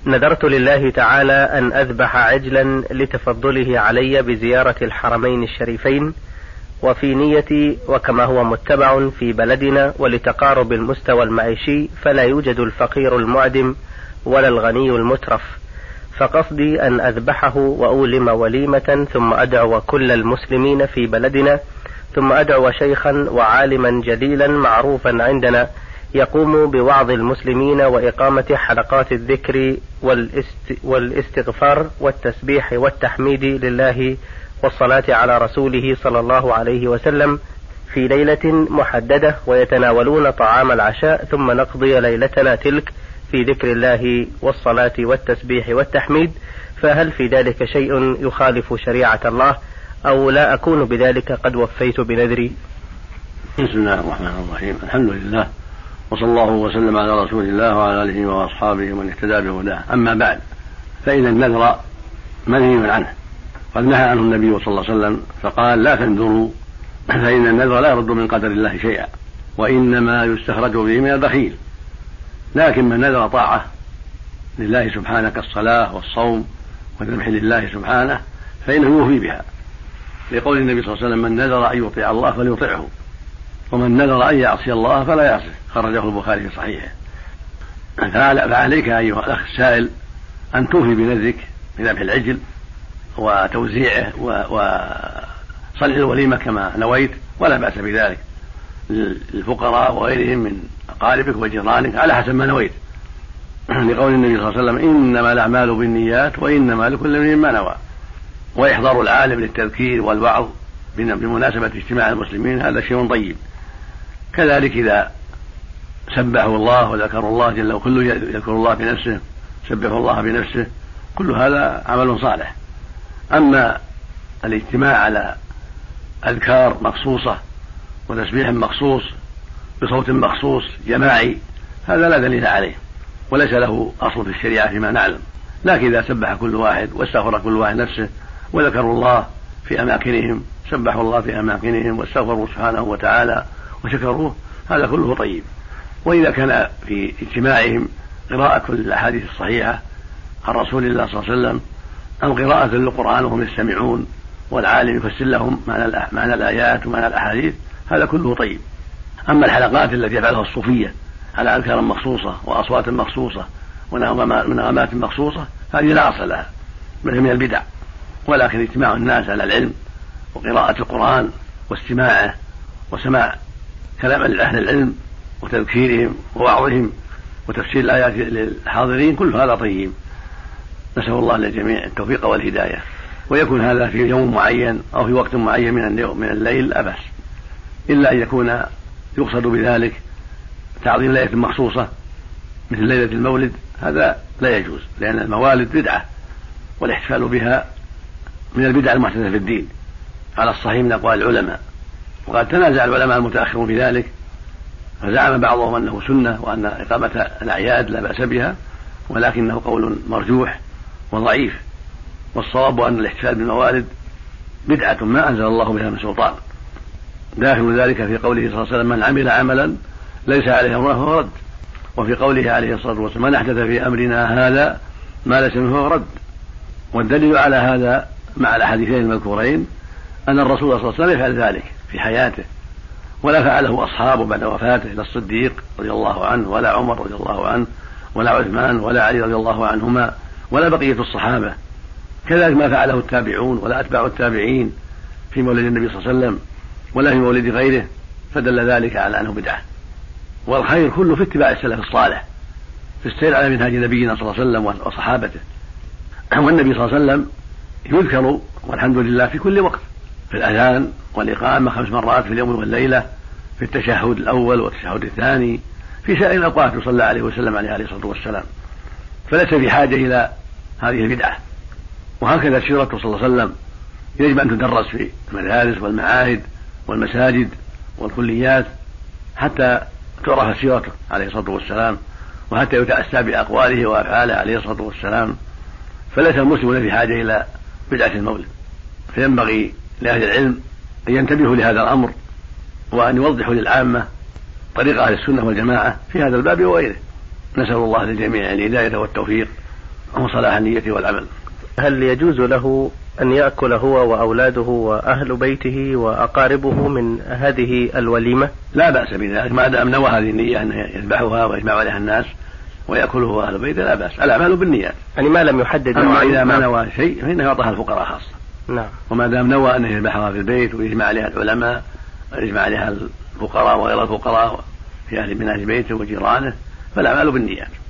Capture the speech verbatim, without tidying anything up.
نذرت لله تعالى أن أذبح عجلا لتفضله علي بزيارة الحرمين الشريفين، وفي نيتي وكما هو متبع في بلدنا ولتقارب المستوى المعيشي، فلا يوجد الفقير المعدم ولا الغني المترف، فقصدي أن أذبحه وأولم وليمة ثم أدعو كل المسلمين في بلدنا، ثم أدعو شيخا وعالما جليلا معروفا عندنا يقوم بوعظ المسلمين وإقامة حلقات الذكر والاستغفار والتسبيح والتحميد لله والصلاة على رسوله صلى الله عليه وسلم في ليلة محددة، ويتناولون طعام العشاء، ثم نقضي ليلتنا تلك في ذكر الله والصلاة والتسبيح والتحميد. فهل في ذلك شيء يخالف شريعة الله أو لا أكون بذلك قد وفيت بنذري؟ بسم الله الرحمن الرحيم. الحمد لله، وصلى الله وسلم على رسول الله وعلى آله وأصحابه ومن اهتدى بهداه. أما بعد، فإن النذر منهي عنه، قد نهى عنه النبي صلى الله عليه وسلم فقال: لا تنذروا فإن النذر لا يرد من قدر الله شيئا، وإنما يستخرج به من البخيل. لكن من نذر طاعة لله سبحانه كالصلاة والصوم والذبح لله سبحانه فإنه يوفي بها، لقول النبي صلى الله عليه وسلم: من نذر أن يطيع الله فليطيعه، ومن نذر أن يعصي الله فلا يعصيه، خرجه البخاري في صحيحه. فعليك أيها الأخ السائل أن توفي بنذرك بذبح العجل وتوزيعه وصنع الوليمة كما نويت، ولا بأس بذلك للفقراء وغيرهم من أقاربك وجيرانك على حسب ما نويت، لقول النبي صلى الله عليه وسلم: إنما الأعمال بالنيات وإنما لكل امرئ ما نوى. وإحضار العالم للتذكير والوعظ بمناسبة اجتماع المسلمين هذا شيء طيب. كذلك إذا سبحوا الله وذكروا الله جل وكل يذكر الله بنفسه، سبحوا الله بنفسه، كل هذا عمل صالح. أما الاجتماع على أذكار مخصوصة وتسبيح مخصوص بصوت مخصوص جماعي، هذا لا دليل عليه وليس له أصل في الشريعة فيما نعلم. لكن إذا سبح كل واحد واستغفر كل واحد نفسه وذكروا الله في أماكنهم، سبحوا الله في أماكنهم واستغفروا سبحانه وتعالى وشكروه، هذا كله طيب. وإذا كان في اجتماعهم قراءة كل الأحاديث الصحيحة عن رسول الله صلى الله عليه وسلم أو قراءة للقرآن وهم يستمعون والعالم يفسر لهم معنى الآيات ومعنى الأحاديث، هذا كله طيب. أما الحلقات التي يفعلها الصوفية على أذكار مخصوصة وأصوات مخصوصة ونغمات مخصوصة، هذه لا أصل لها، من البدع. ولكن اجتماع الناس على العلم وقراءة القرآن واستماعه وسماع كلام أهل العلم وتذكيرهم ووعظهم وتفسير الآيات للحاضرين، كل هذا طيب. نسأل الله للجميع التوفيق والهداية. ويكون هذا في يوم معين أو في وقت معين من الليل لا بأس، إلا أن يكون يقصد بذلك تعظيم ليلة مخصوصة مثل ليلة المولد، هذا لا يجوز، لأن الموالد بدعة والاحتفال بها من البدع المحدثة في الدين على الصحيح من أقوال العلماء. وقد تنازع العلماء المتأخرون في ذلك، فزعم بعضهم أنه سنة وأن إقامة الأعياد لا بأس بها، ولكنه قول مرجوح وضعيف، والصواب أن الاحتفال بالموالد بدعة ما أنزل الله بها من سلطان، داخل ذلك في قوله صلى الله عليه وسلم: من عمل عملا ليس عليه أمرنا فهو رد. وفي قوله عليه الصلاة والسلام: من أحدث في أمرنا هذا ما ليس منه فهو رد. والدليل على هذا مع الأحاديثين المذكورين أن الرسول صلى الله عليه وسلم يفعل ذلك في حياته، ولا فعله أصحابه بعد وفاته، لا الصديق رضي الله عنه ولا عمر رضي الله عنه ولا عثمان ولا علي رضي الله عنهما ولا بقية الصحابة. كذلك ما فعله التابعون ولا أتباع التابعين في مولد النبي صلى الله عليه وسلم ولا في مولد غيره، فدل ذلك على أنه بدعة. والخير كله في اتباع السلف الصالح، في السير على منهاج نبينا صلى الله عليه وسلم وصحابته. والنبي صلى الله عليه وسلم يذكر والحمد لله في كل وقت، في الأذان والإقامة خمس مرات في اليوم والليلة، في التشهد الأول والتشهد الثاني، في سائر الأوقات يصلى عليه وسلم عليه الصلاة والسلام، فليس في حاجة إلى هذه البدعة. وهكذا سيرته صلى الله عليه وسلم يجب أن تدرس في المدارس والمعاهد والمساجد والكليات حتى تعرف سيرته عليه الصلاة والسلام، وحتى يتأسى بأقواله وأفعاله عليه الصلاة والسلام. فليس المسلمون في حاجة إلى بدعة المولد، فينبغي لأهل العلم أن ينتبهوا لهذا الأمر وأن يوضحوا للعامة طريق أهل السنة والجماعة في هذا الباب وغيره. نسأل الله للجميع الهداية والتوفيق، هو صلاح النية والعمل. هل يجوز له أن يأكل هو وأولاده وأهل بيته وأقاربه من هذه الوليمة؟ لا بأس بذلك ما دام نوى هذه النية أن يذبحها ويجمع عليها الناس ويأكله أهل بيته لا بأس. الأعمال بالنيات، يعني ما لم يحدد. أما إذا ما نوى شيء فإنه يعطيها الفقراء خاصة. نعم. وما دام نوى أن يذبحها في البيت ويجمع عليها العلماء ويجمع عليها الفقراء وغير الفقراء في أهل من أهل بيته وجيرانه فالأعمال بالنيات.